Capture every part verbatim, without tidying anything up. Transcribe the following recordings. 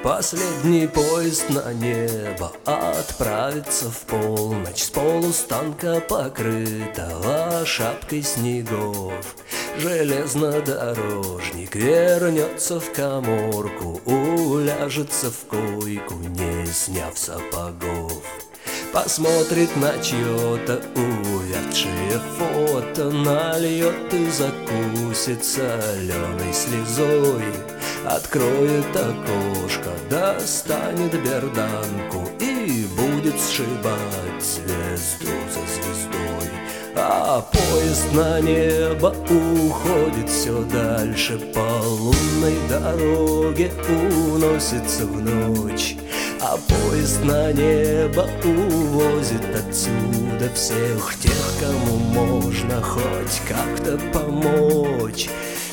Последний поезд на небо отправится в полночь с полустанка, покрытого шапкой снегов. Железнодорожник вернется в каморку, уляжется в койку, не сняв сапогов. Посмотрит на чье-то увядшее фото, нальет и закусит соленой слезой. Откроет окошко, достанет берданку и будет сшибать звезду за звездой. А поезд на небо уходит все дальше, по лунной дороге уносится в ночь. А поезд на небо увозит отсюда всех тех, кому можно хоть как-то помочь.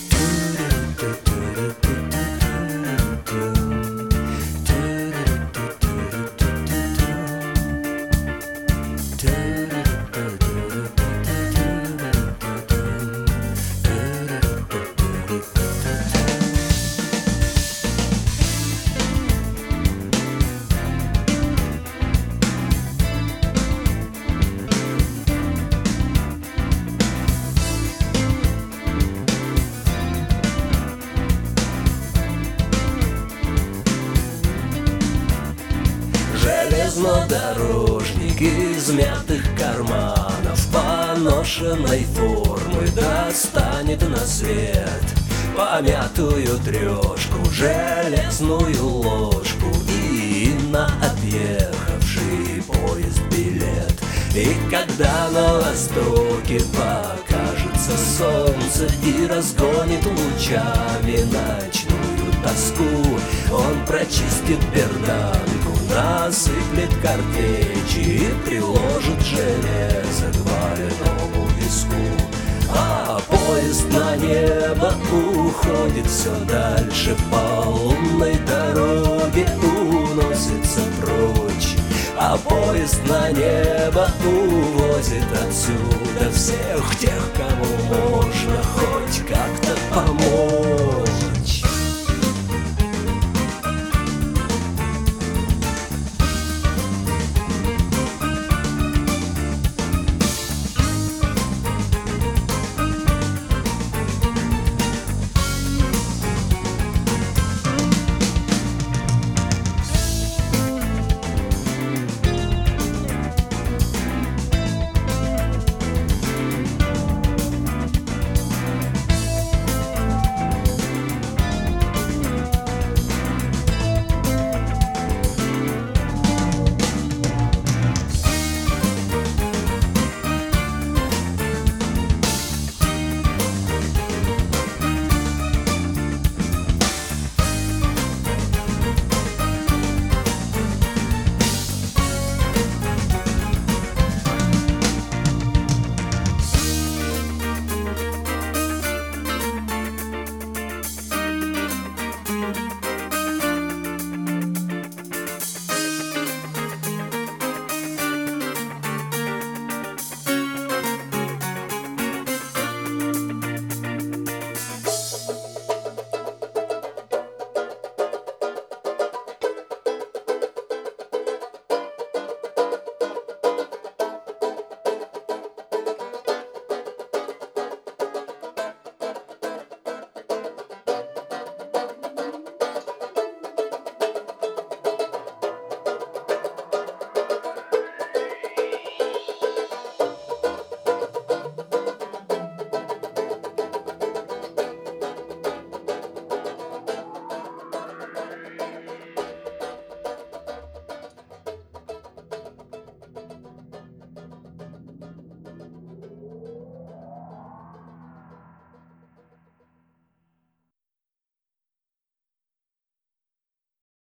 Железнодорожник из мятых карманов поношенной формы достанет на свет помятую трешку, железную ложку и на отъехавший поезд билет. И когда на востоке покажется солнце и разгонит лучами ночную тоску, он прочистит берданку, насыплет картечи и приложит железо к больному виску. А поезд на небо уходит все дальше, по лунной дороге уносится прочь. А поезд на небо увозит отсюда всех тех, кому можно хоть как-то помочь.